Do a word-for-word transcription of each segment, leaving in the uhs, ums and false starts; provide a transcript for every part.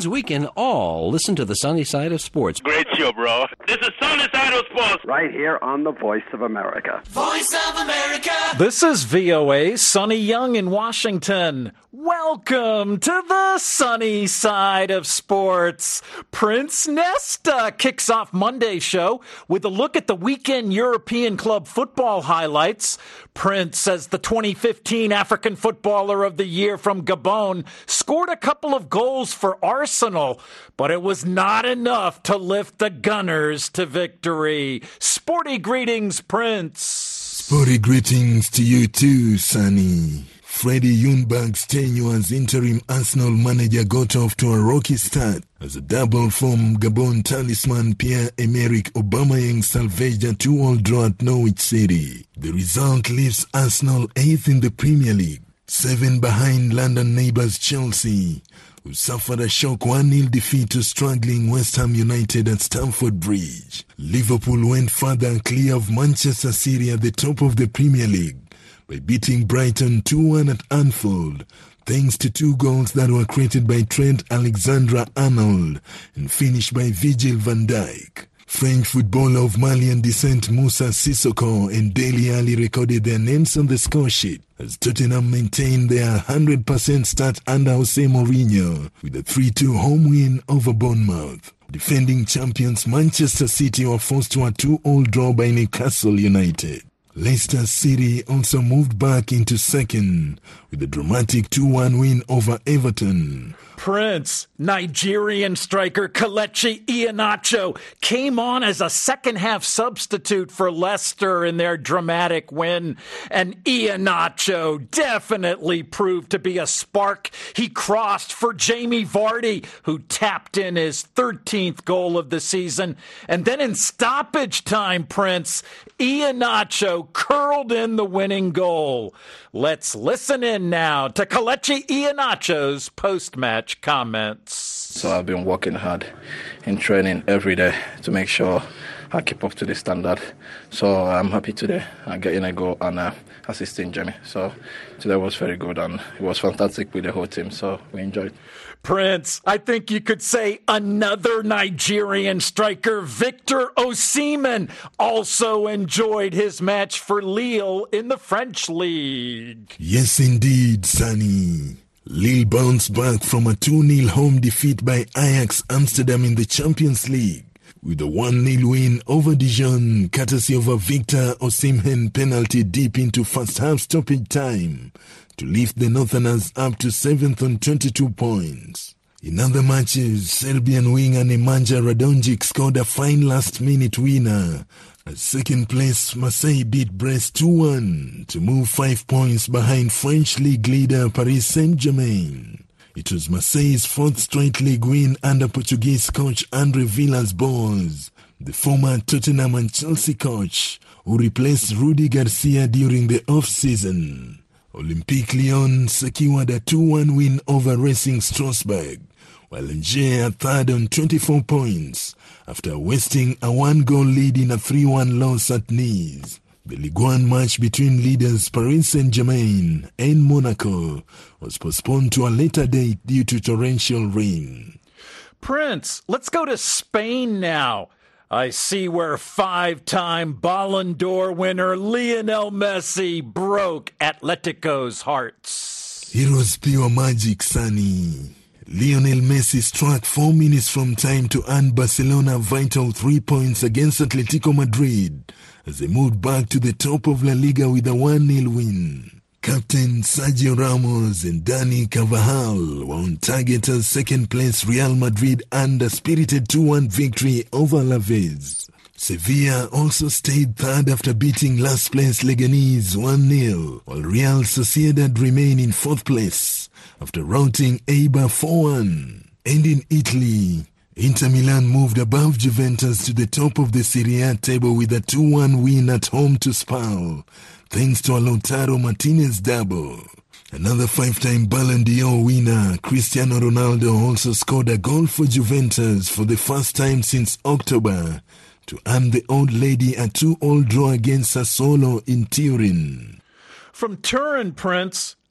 means we can all listen to the sunny side of sports. Great show, bro. This is Sunny Side of Sports. Right here on the Voice of America. Voice of America. This is V O A, Sonny Young in Washington. Welcome to the sunny side of sports. Prince Nesta kicks off Monday's show with a look at the weekend European club football highlights. Prince, as the twenty fifteen African Footballer of the Year from Gabon, scored a couple of goals for Arsenal, but it was not enough to lift the Gunners to victory. Sporty greetings, Prince. Sporty greetings to you too, Sonny. Freddie Ljungberg's tenure as interim Arsenal manager got off to a rocky start as a double from Gabon talisman Pierre-Emerick Aubameyang salvaged a two-all draw at Norwich City. The result leaves Arsenal eighth in the Premier League, seven behind London neighbours Chelsea, who suffered a shock one nil defeat to struggling West Ham United at Stamford Bridge. Liverpool went further clear of Manchester City at the top of the Premier League by beating Brighton two one at Anfield, thanks to two goals that were created by Trent Alexander-Arnold and finished by Virgil van Dijk. French footballer of Malian descent Moussa Sissoko and Dele Alli recorded their names on the score sheet as Tottenham maintained their one hundred percent start under Jose Mourinho with a three two home win over Bournemouth. Defending champions Manchester City were forced to a two-all draw by Newcastle United. Leicester City also moved back into second with a dramatic two one win over Everton. Prince, Nigerian striker Kelechi Iheanacho came on as a second-half substitute for Leicester in their dramatic win, and Iheanacho definitely proved to be a spark. He crossed for Jamie Vardy, who tapped in his thirteenth goal of the season, and then in stoppage time, Prince, Iheanacho curled in the winning goal. Let's listen in now to Kelechi Iheanacho's post-match comments. So I've been working hard in training every day to make sure I keep up to the standard. So I'm happy today uh, getting a goal and uh, assisting Jamie. So today was very good and it was fantastic with the whole team. So we enjoyed. Prince, I think you could say another Nigerian striker, Victor Osimhen, also enjoyed his match for Lille in the French league. Yes, indeed, Sonny. Lille bounced back from a two nil home defeat by Ajax Amsterdam in the Champions League with a one nil win over Dijon, courtesy of a Victor Osimhen penalty deep into first half stoppage time to lift the Northerners up to seventh on twenty-two points. In other matches, Serbian winger Nemanja Radonjic scored a fine last-minute winner as second-place Marseille beat Brest two one to move five points behind French league leader Paris Saint-Germain. It was Marseille's fourth straight league win under Portuguese coach Andre Villas-Boas, the former Tottenham and Chelsea coach who replaced Rudi Garcia during the off-season. Olympique Lyon secured a two one win over Racing Strasbourg, while Angers are third on twenty-four points after wasting a one-goal lead in a three one loss at Nice. The Ligue one match between leaders Paris Saint-Germain and Monaco was postponed to a later date due to torrential rain. Prince, let's go to Spain now. I see where five-time Ballon d'Or winner Lionel Messi broke Atletico's hearts. It was pure magic, Sonny. Lionel Messi struck four minutes from time to earn Barcelona vital three points against Atletico Madrid as they moved back to the top of La Liga with a one nil win. Captain Sergio Ramos and Dani Carvajal were on target as second-place Real Madrid earned a spirited two one victory over Alaves. Sevilla also stayed third after beating last-place Leganés one nil, while Real Sociedad remained in fourth place after routing Eibar four one. And in Italy, Inter Milan moved above Juventus to the top of the Serie A table with a two one win at home to Spal, thanks to a Lautaro Martinez double. Another five-time Ballon d'Or winner, Cristiano Ronaldo, also scored a goal for Juventus for the first time since October to earn the old lady a two all draw against Sassuolo in Turin. From Turin, Prince,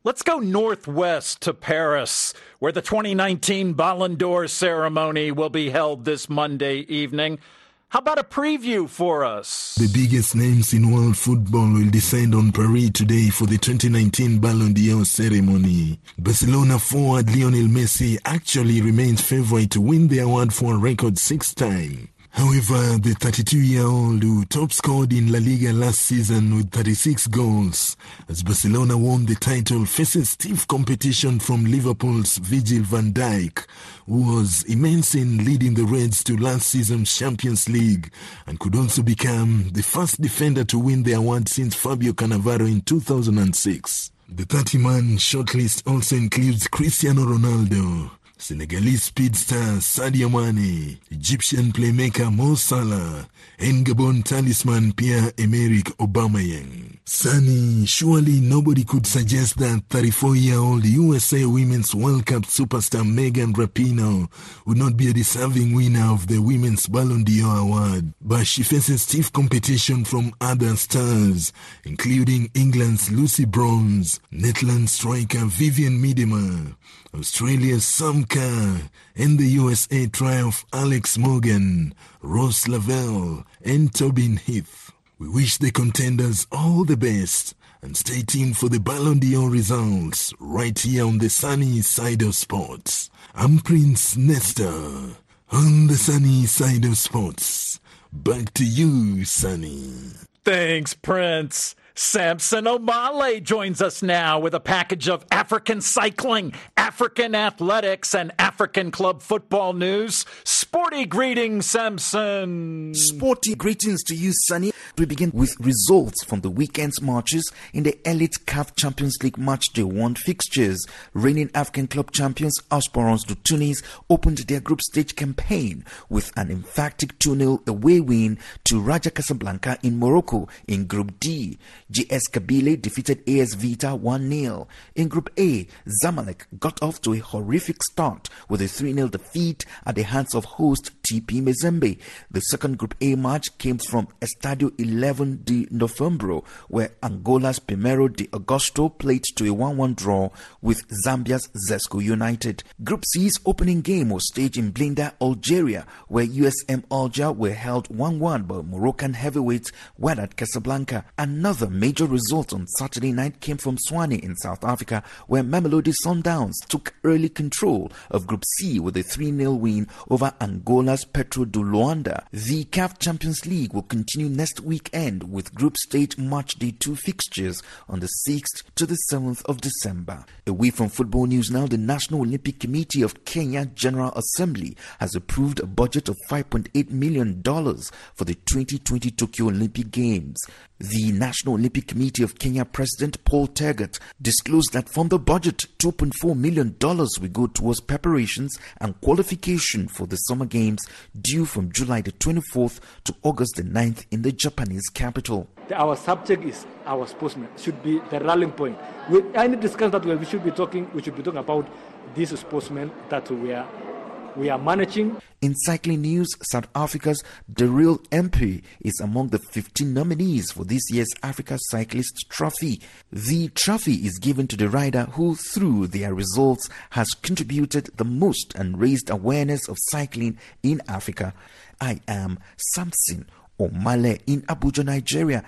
Let's go northwest to Paris, where the twenty nineteen Ballon d'Or ceremony will be held this Monday evening. How about a preview for us? The biggest names in world football will descend on Paris today for the twenty nineteen Ballon d'Or ceremony. Barcelona forward Lionel Messi actually remains favourite to win the award for a record sixth time. However, the thirty-two-year-old who top scored in La Liga last season with thirty-six goals as Barcelona won the title faces stiff competition from Liverpool's Virgil van Dijk, who was immense in leading the Reds to last season's Champions League and could also become the first defender to win the award since Fabio Cannavaro in two thousand six. The thirty-man shortlist also includes Cristiano Ronaldo, Senegalese speedster Sadio Mane, Egyptian playmaker Mo Salah, and Gabon talisman Pierre-Emerick Aubameyang. Sunny, surely nobody could suggest that thirty-four-year-old U S A Women's World Cup superstar Megan Rapinoe would not be a deserving winner of the Women's Ballon d'Or award. But she faces stiff competition from other stars, including England's Lucy Bronze, Netherlands striker Vivian Miedema, Australia's Sam Kerr, and the U S A trio of Alex Morgan, Ross Lavelle, and Tobin Heath. We wish the contenders all the best and stay tuned for the Ballon d'Or results right here on the sunny side of sports. I'm Prince Nestor on the sunny side of sports. Back to you, Sunny. Thanks, Prince. Samson Omale joins us now with a package of African cycling, African athletics, and African club football news. Sporty greetings, Samson. Sporty greetings to you, Sunny. We begin with results from the weekend's matches in the Elite C A F Champions League Match Day one fixtures. Reigning African club champions Esperance de Tunis opened their group stage campaign with an emphatic two nil away win to Raja Casablanca in Morocco in Group D. G S Kabylie defeated A S Vita one nil. In Group A, Zamalek got off to a horrific start with a three nil defeat at the hands of host T P Mazembe. The second Group A match came from Estadio eleven de Novembro, where Angola's Primero de Agosto played to a one one draw with Zambia's Zesco United. Group C's opening game was staged in Blinda, Algeria, where U S M Alger were held one one by Moroccan heavyweights Wydad Casablanca. Another major result on Saturday night came from Swane in South Africa, where Mamelodi Sundowns took early control of Group C with a three nil win over Angola's Petro de Luanda. The C A F Champions League will continue next weekend with group stage match day two fixtures on the sixth to the seventh of December. Away from football news now, the National Olympic Committee of Kenya General Assembly has approved a budget of five point eight million dollars for the twenty twenty Tokyo Olympic Games. The National Olympic Committee of Kenya President Paul Tergat disclosed that from the budget, two point four million dollars will go towards preparations and qualification for the Summer Games due from July the twenty-fourth to August the ninth in the Japanese capital. Our subject is our sportsmen, should be the rallying point. We, I need to discuss that we should be talking, we should be talking about these sportsmen that we are We are managing. In cycling news, South Africa's Daryl Empey is among the fifteen nominees for this year's Africa Cyclist Trophy. The trophy is given to the rider who, through their results, has contributed the most and raised awareness of cycling in Africa. I am Samson Omale in Abuja, Nigeria.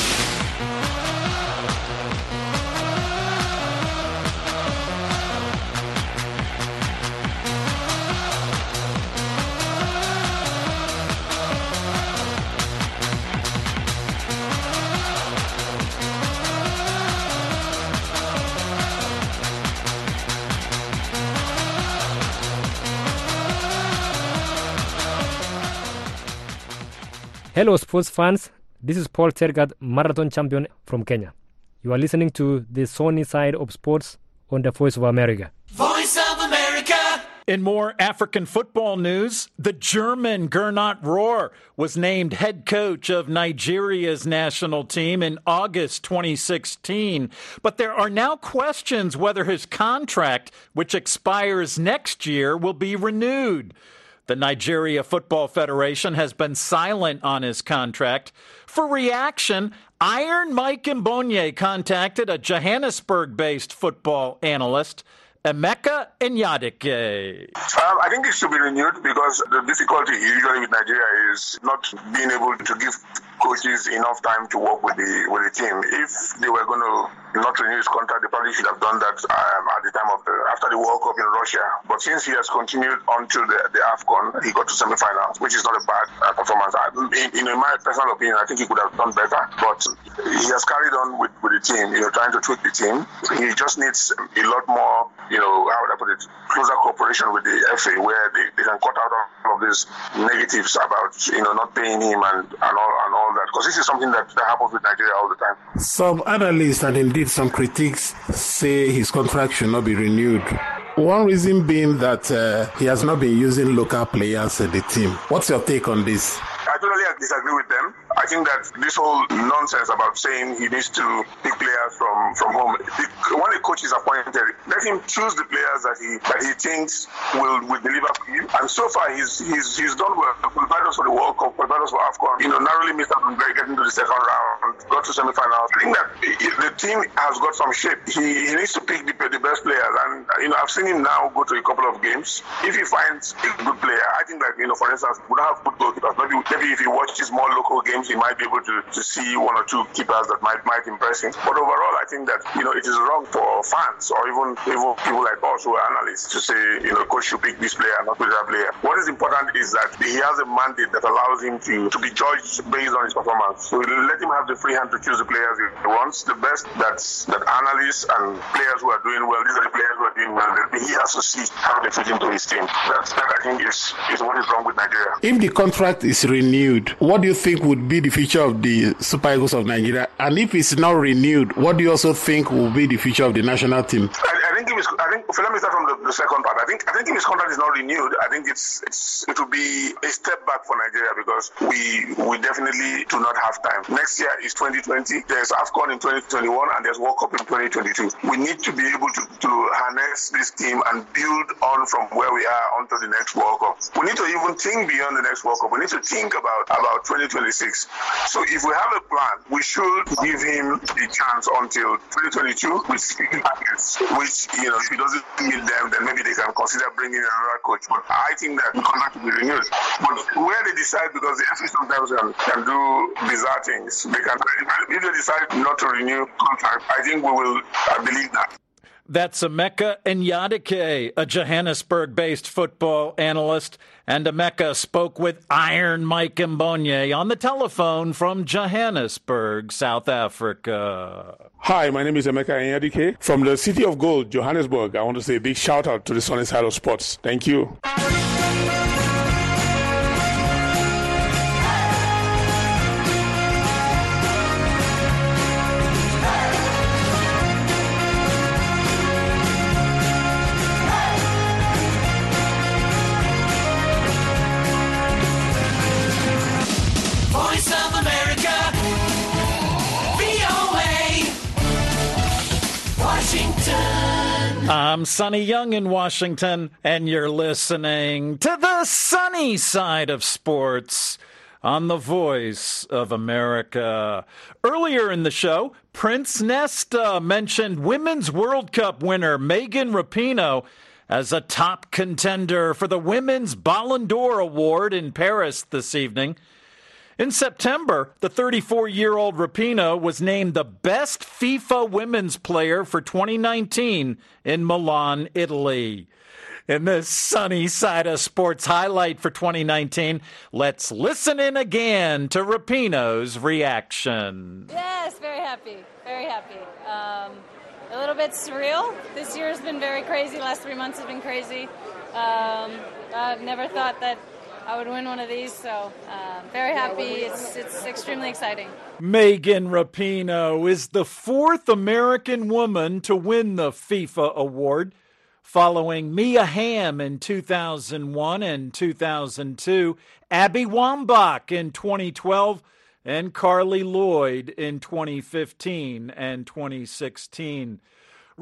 Hello, sports fans. This is Paul Tergat, marathon champion from Kenya. You are listening to the Sunny Side of Sports on the Voice of America. Voice of America! In more African football news, the German Gernot Rohr was named head coach of Nigeria's national team in August twenty sixteen. But there are now questions whether his contract, which expires next year, will be renewed. The Nigeria Football Federation has been silent on his contract. For reaction, Iron Mike Mbonye contacted a Johannesburg-based football analyst, Emeka Enyadike. Um, I think it should be renewed because the difficulty usually with Nigeria is not being able to give coaches enough time to work with the with the team. If they were going to not renew his contract, they probably should have done that um, at the time of the after the World Cup in Russia. But since he has continued until the, the AFCON, he got to semi-finals, which is not a bad uh, performance. I, in, in my personal opinion, I think he could have done better. But he has carried on with, with the team, you know, trying to tweak the team. He just needs a lot more, you know, how would I put it, closer cooperation with the F A, where they, they can cut out all of these negatives about, you know, not paying him and, and all and all that. Because this is something that, that happens with Nigeria all the time. Some analysts and indeed some critics say his contract should not be renewed. One reason being that uh, he has not been using local players in the team. What's your take on this? I totally disagree with them. I think that this whole nonsense about saying he needs to pick players from, from home. When a coach is appointed, let him choose the players that he that he thinks will, will deliver for him. And so far, he's he's he's done well. Qualified us for the World Cup, qualified us for AFCON. You know, narrowly missed out on getting to the second round, got to semi-finals. I think that the team has got some shape. He, he needs to pick the, the best players. And you know, I've seen him now go to a couple of games. If he finds a good player, I think that, you know, for instance, we don't have good goalkeepers. Maybe maybe if he watches more local games, he might be able to, to see one or two keepers that might might impress him. But overall, I think that, you know, it is wrong for fans or even, even people like us who are analysts to say, you know, coach should pick this player, not pick that player. What is important is that he has a mandate that allows him to, to be judged based on his performance. So let him have the free hand to choose the players he wants. The best that's, that analysts and players who are doing well, these are the players who are doing well. He has to see how they fit into his team. That's, that I think is, is what is wrong with Nigeria. If the contract is renewed, what do you think would be the future of the Super Eagles of Nigeria? And if it's not renewed, what do you also think will be the future of the national team? I, I think if it's, I think let me start from the, the second part. I think I think if his contract is not renewed, I think it's it's it will be a step back for Nigeria because we we definitely do not have time. Next year is twenty twenty. There's AFCON in twenty twenty-one and there's World Cup in twenty twenty-two. We need to be able to, to harness this team and build on from where we are onto the next World Cup. We need to even think beyond the next World Cup. We need to think about about twenty twenty-six. So if we have a plan, we should give him a chance until twenty twenty-two with packets, which, you know, if he doesn't meet them, then maybe they can consider bringing another coach. But I think that the contract will be renewed. But where they decide, because the F A sometimes can, can do bizarre things, they can, if they decide not to renew contract, I think we will, I believe that. That's Emeka Enyadike, a Johannesburg-based football analyst. And Emeka spoke with Iron Mike Mbonye on the telephone from Johannesburg, South Africa. Hi, my name is Emeka Enyadike from the City of Gold, Johannesburg. I want to say a big shout out to the Sunny Side of Sports. Thank you. I'm Sonny Young in Washington, and you're listening to the sunny side of sports on the Voice of America. Earlier in the show, Prince Nesta mentioned Women's World Cup winner Megan Rapinoe as a top contender for the Women's Ballon d'Or Award in Paris this evening. In September, the thirty-four-year-old Rapinoe was named the best FIFA women's player for twenty nineteen in Milan, Italy. In this sunny side of sports highlight for twenty nineteen, let's listen in again to Rapinoe's reaction. Yes, very happy, very happy. Um, a little bit surreal. This year has been very crazy. Last three months have been crazy. Um, I've never thought that I would win one of these, so uh, very happy. It's it's extremely exciting. Megan Rapinoe is the fourth American woman to win the FIFA award, following Mia Hamm in two thousand one and two thousand two, Abby Wambach in twenty twelve, and Carly Lloyd in twenty fifteen and twenty sixteen.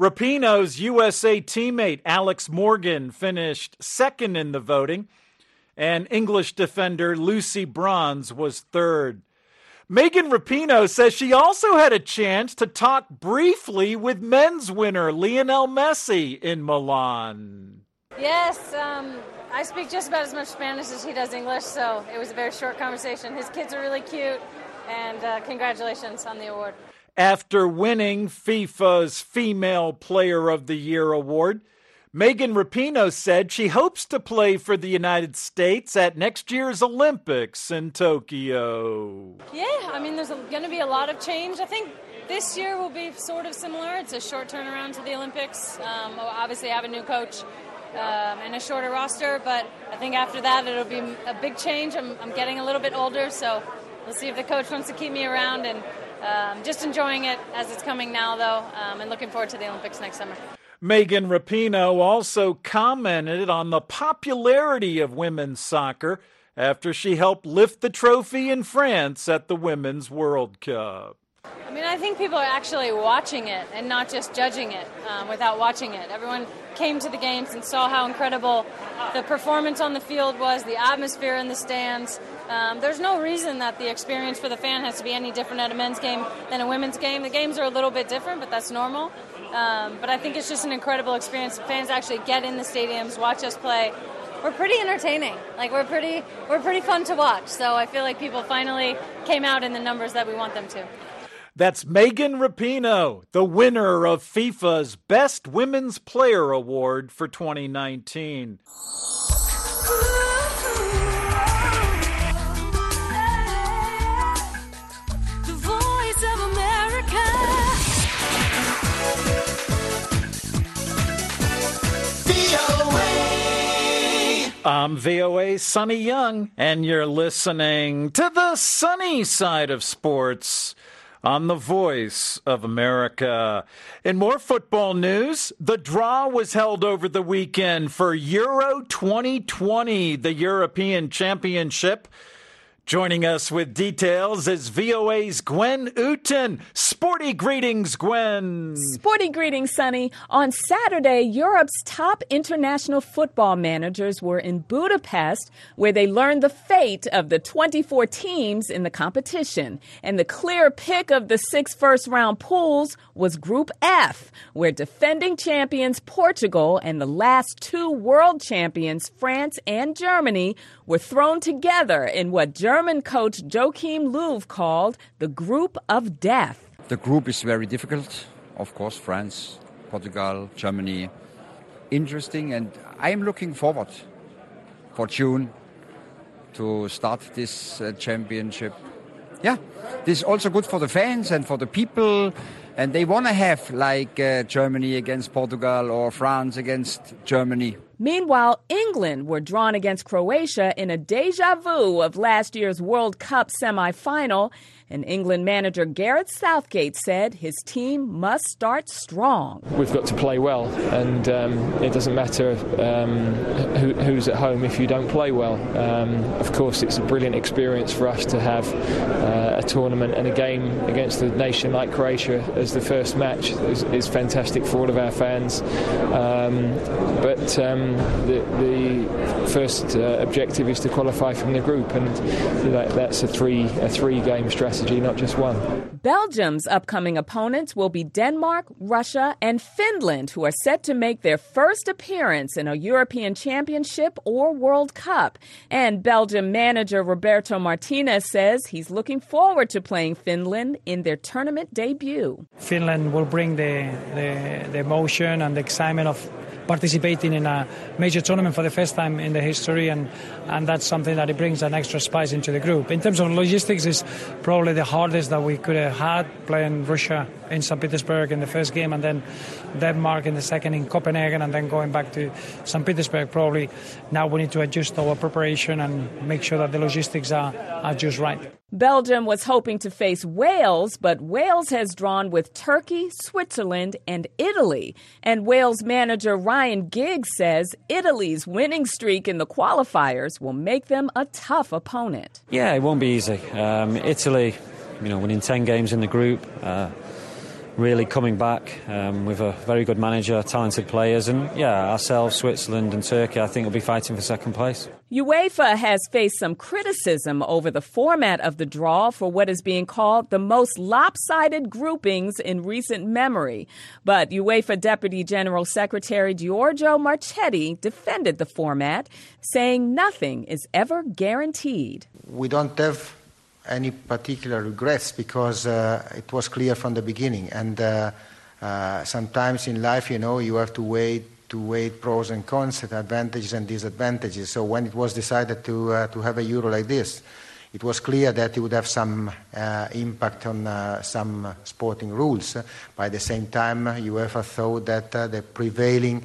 Rapinoe's U S A teammate Alex Morgan finished second in the voting, and English defender Lucy Bronze was third. Megan Rapinoe says she also had a chance to talk briefly with men's winner Lionel Messi in Milan. Yes, um, I speak just about as much Spanish as he does English, so it was a very short conversation. His kids are really cute, and uh, congratulations on the award. After winning FIFA's Female Player of the Year award, Megan Rapinoe said she hopes to play for the United States at next year's Olympics in Tokyo. Yeah, I mean, there's going to be a lot of change. I think this year will be sort of similar. It's a short turnaround to the Olympics. Um, we'll obviously have a new coach um, and a shorter roster, but I think after that it'll be a big change. I'm, I'm getting a little bit older, so we'll see if the coach wants to keep me around, and um, just enjoying it as it's coming now, though, um, and looking forward to the Olympics next summer. Megan Rapinoe also commented on the popularity of women's soccer after she helped lift the trophy in France at the Women's World Cup. I mean, I think people are actually watching it and not just judging it um, without watching it. Everyone came to the games and saw how incredible the performance on the field was, the atmosphere in the stands. Um, there's no reason that the experience for the fan has to be any different at a men's game than a women's game. The games are a little bit different, but that's normal. Um, but I think it's just an incredible experience. Fans actually get in the stadiums, watch us play. We're pretty entertaining. Like we're pretty, we're pretty fun to watch. So I feel like people finally came out in the numbers that we want them to. That's Megan Rapinoe, the winner of FIFA's Best Women's Player Award for twenty nineteen. The Voice of America. I'm V O A's Sonny Young, and you're listening to the sunny side of sports on the Voice of America. In more football news, the draw was held over the weekend for Euro twenty twenty, the European Championship. Joining us with details is V O A's Gwen Uten. Sporty greetings, Gwen. Sporty greetings, Sonny. On Saturday, Europe's top international football managers were in Budapest, where they learned the fate of the twenty-four teams in the competition. And the clear pick of the six first-round pools was Group F, where defending champions Portugal and the last two world champions, France and Germany, were thrown together in what German coach Joachim Löw called the Group of Death. The group is very difficult. Of course, France, Portugal, Germany. Interesting, and I'm looking forward for June to start this uh, championship. Yeah, this is also good for the fans and for the people, and they want to have like uh, Germany against Portugal or France against Germany. Meanwhile, England were drawn against Croatia in a deja vu of last year's World Cup semifinal, and England manager Gareth Southgate said his team must start strong. We've got to play well, and um, it doesn't matter um, who, who's at home if you don't play well. Um, of course, it's a brilliant experience for us to have uh, a tournament and a game against a nation like Croatia as the first match. is, is fantastic for all of our fans. Um, but um, the, the first uh, objective is to qualify from the group, and that, that's a three a three game strategy, not just one. Belgium's upcoming opponents will be Denmark, Russia, and Finland, who are set to make their first appearance in a European Championship or World Cup. And Belgium manager Roberto Martinez says he's looking forward to playing Finland in their tournament debut. Finland will bring the, the, the emotion and the excitement of participating in a major tournament for the first time in the history, and, and that's something that it brings an extra spice into the group. In terms of logistics, it's probably the hardest that we could have had, playing Russia in Saint Petersburg in the first game and then Denmark in the second in Copenhagen and then going back to Saint Petersburg. Probably now we need to adjust our preparation and make sure that the logistics are, are just right. Belgium was hoping to face Wales, but Wales has drawn with Turkey, Switzerland, and Italy. And Wales manager Ryan Giggs says Italy's winning streak in the qualifiers will make them a tough opponent. Yeah, it won't be easy. Um, Italy, you know, winning ten games in the group, uh, really coming back um, with a very good manager, talented players, and yeah, ourselves, Switzerland and Turkey, I think will be fighting for second place. UEFA has faced some criticism over the format of the draw for what is being called the most lopsided groupings in recent memory. But UEFA Deputy General Secretary Giorgio Marchetti defended the format, saying nothing is ever guaranteed. We don't have any particular regrets because uh, it was clear from the beginning. And uh, uh, sometimes in life, you know, you have to wait to weigh pros and cons, advantages and disadvantages. So when it was decided to uh, to have a Euro like this, it was clear that it would have some uh, impact on uh, some sporting rules. By the same time, UEFA thought that uh, the prevailing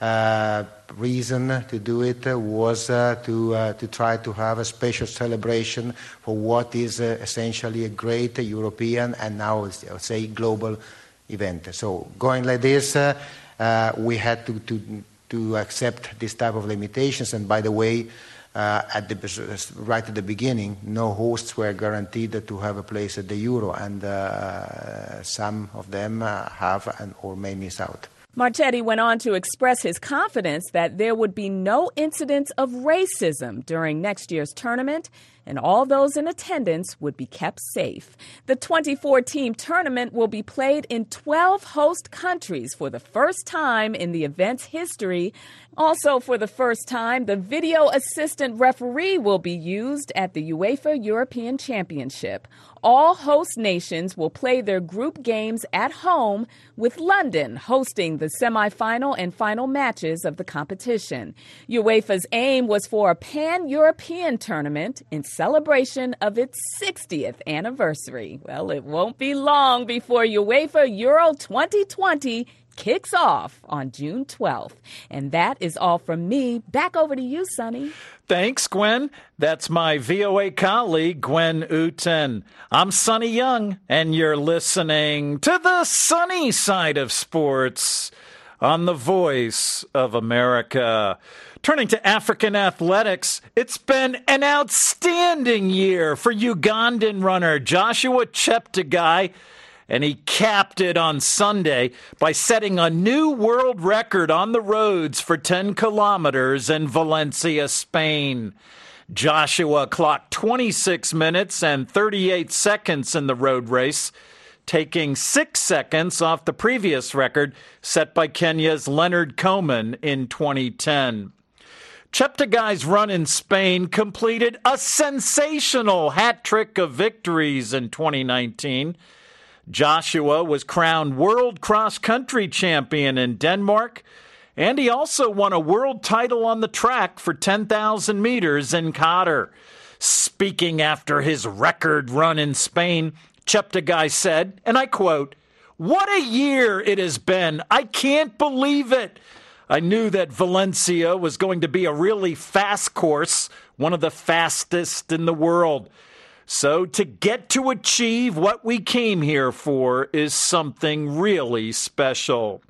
uh, reason to do it was uh, to uh, to try to have a special celebration for what is uh, essentially a great European and now, I would say, global event. So going like this, uh, Uh, we had to, to to accept this type of limitations. And by the way, uh, at the right at the beginning, no hosts were guaranteed to have a place at the Euro, and uh, some of them uh, have and or may miss out. Marchetti went on to express his confidence that there would be no incidents of racism during next year's tournament, and all those in attendance would be kept safe. The twenty-four team tournament will be played in twelve host countries for the first time in the event's history. Also, for the first time, the video assistant referee will be used at the UEFA European Championship. All host nations will play their group games at home, with London hosting the semifinal and final matches of the competition. UEFA's aim was for a pan-European tournament in celebration of its sixtieth anniversary. Well, it won't be long before UEFA Euro twenty twenty kicks off on June twelfth. And that is all from me. Back over to you, Sonny. Thanks, Gwen. That's my V O A colleague, Gwen Uten. I'm Sonny Young, and you're listening to the sunny side of sports on the Voice of America. Turning to African athletics, it's been an outstanding year for Ugandan runner Joshua Cheptegei, and he capped it on Sunday by setting a new world record on the roads for ten kilometers in Valencia, Spain. Joshua clocked twenty-six minutes and thirty-eight seconds in the road race, taking six seconds off the previous record set by Kenya's Leonard Coman in twenty ten. Cheptegei's run in Spain completed a sensational hat trick of victories in twenty nineteen. Joshua was crowned World Cross Country Champion in Denmark, and he also won a world title on the track for ten thousand meters in Qatar. Speaking after his record run in Spain, Cheptegei said, and I quote, "What a year it has been. I can't believe it. I knew that Valencia was going to be a really fast course, one of the fastest in the world. So to get to achieve what we came here for is something really special."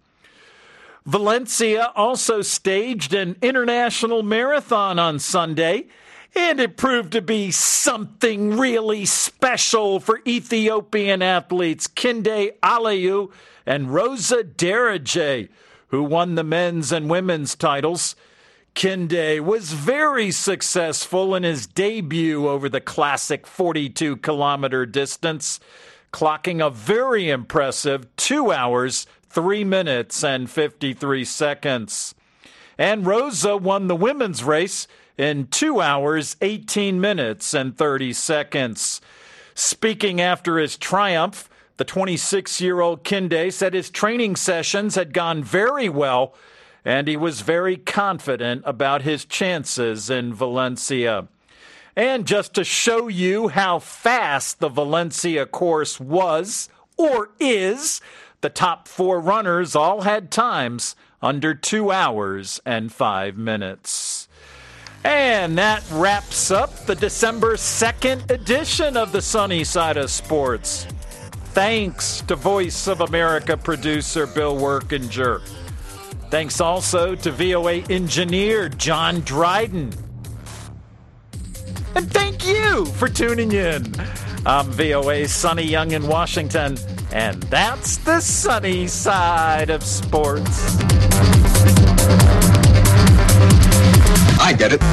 Valencia also staged an international marathon on Sunday, and it proved to be something really special for Ethiopian athletes Kinde Alayu and Rosa Dereje, who won the men's and women's titles. Kinde was very successful in his debut over the classic forty-two kilometer distance, clocking a very impressive two hours, three minutes, and fifty-three seconds. And Rosa won the women's race in two hours, eighteen minutes, and thirty seconds. Speaking after his triumph, the twenty-six-year-old Kinde said his training sessions had gone very well, and he was very confident about his chances in Valencia. And just to show you how fast the Valencia course was, or is, the top four runners all had times under two hours and five minutes. And that wraps up the December second edition of the Sunny Side of Sports. Thanks to Voice of America producer Bill Workinger. Thanks also to V O A engineer John Dryden. And thank you for tuning in. I'm V O A's Sonny Young in Washington. And that's the sunny side of sports. I get it.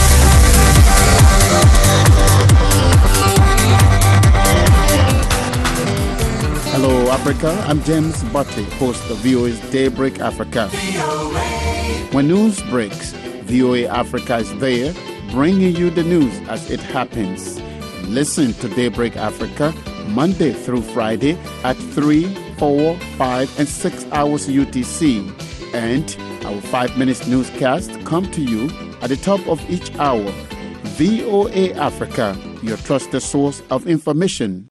Hello, Africa. I'm James Butley, host of V O A's Daybreak Africa. When news breaks, V O A Africa is there, bringing you the news as it happens. Listen to Daybreak Africa Monday through Friday at three, four, five, and six hours U T C. And our five minutes newscast come to you at the top of each hour. V O A Africa, your trusted source of information.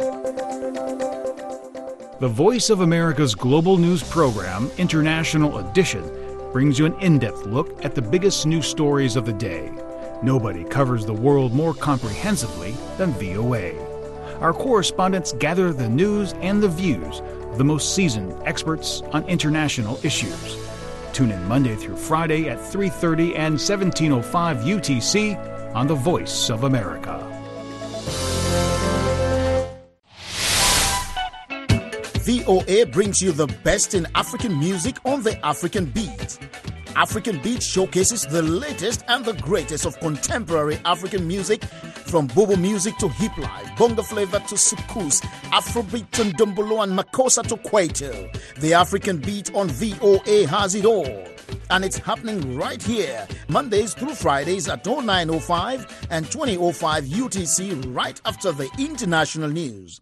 The Voice of America's global news program, International Edition, brings you an in-depth look at the biggest news stories of the day. Nobody covers the world more comprehensively than V O A. Our correspondents gather the news and the views of the most seasoned experts on international issues. Tune in Monday through Friday at three thirty and seventeen oh five U T C on The Voice of America. V O A brings you the best in African music on the African Beat. African Beat showcases the latest and the greatest of contemporary African music, from bobo music to hip life, bongo flavor to soukous, Afrobeat to ndombolo and makossa to kwaito. The African Beat on V O A has it all. And it's happening right here, Mondays through Fridays at oh nine oh five and twenty oh five U T C, right after the international news.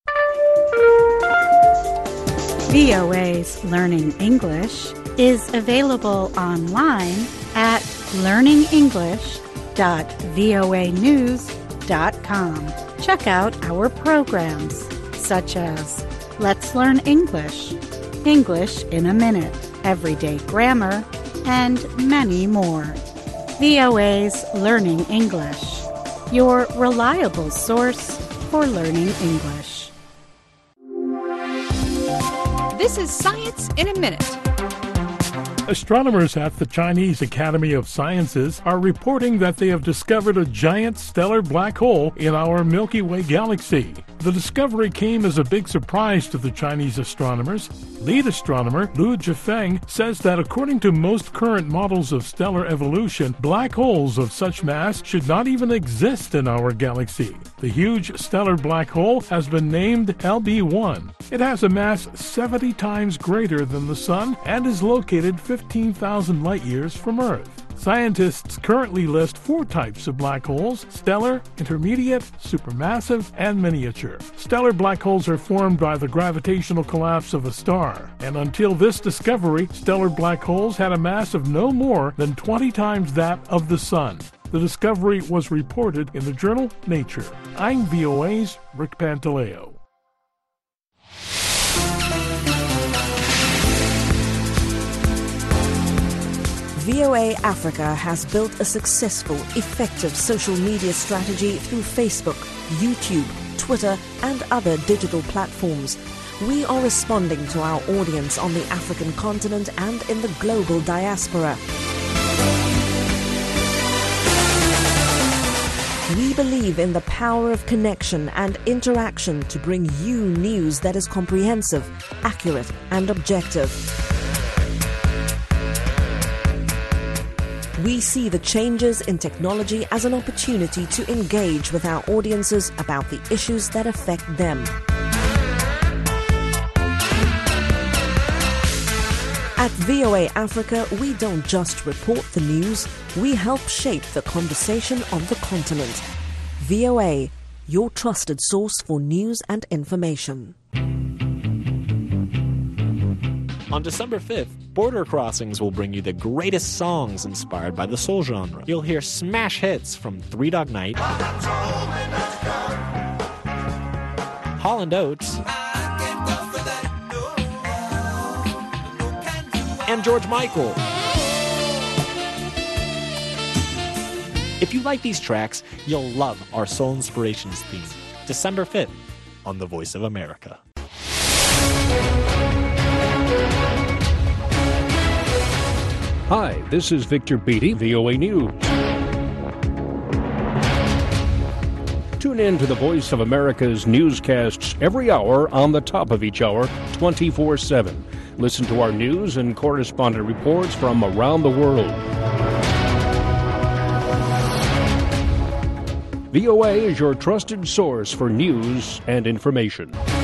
V O A's Learning English is available online at learning english dot voa news dot com. Check out our programs such as Let's Learn English, English in a Minute, Everyday Grammar, and many more. V O A's Learning English, your reliable source for learning English. This is Science in a Minute. Astronomers at the Chinese Academy of Sciences are reporting that they have discovered a giant stellar black hole in our Milky Way galaxy. The discovery came as a big surprise to the Chinese astronomers. Lead astronomer Lu Zhifeng says that according to most current models of stellar evolution, black holes of such mass should not even exist in our galaxy. The huge stellar black hole has been named L B one. It has a mass seventy times greater than the Sun and is located fifteen thousand light-years from Earth. Scientists currently list four types of black holes: stellar, intermediate, supermassive, and miniature. Stellar black holes are formed by the gravitational collapse of a star, and until this discovery, stellar black holes had a mass of no more than twenty times that of the Sun. The discovery was reported in the journal Nature. I'm V O A's Rick Pantaleo. V O A Africa has built a successful, effective social media strategy through Facebook, YouTube, Twitter, and other digital platforms. We are responding to our audience on the African continent and in the global diaspora. We believe in the power of connection and interaction to bring you news that is comprehensive, accurate, and objective. We see the changes in technology as an opportunity to engage with our audiences about the issues that affect them. At V O A Africa, we don't just report the news, we help shape the conversation on the continent. V O A, your trusted source for news and information. On December fifth, Border Crossings will bring you the greatest songs inspired by the soul genre. You'll hear smash hits from Three Dog Night, Holland Oates, and George Michael. If you like these tracks, you'll love our Soul Inspirations theme, December fifth, on The Voice of America. Hi, this is Victor Beattie, V O A News. Tune in to the Voice of America's newscasts every hour on the top of each hour, twenty-four seven. Listen to our news and correspondent reports from around the world. V O A is your trusted source for news and information.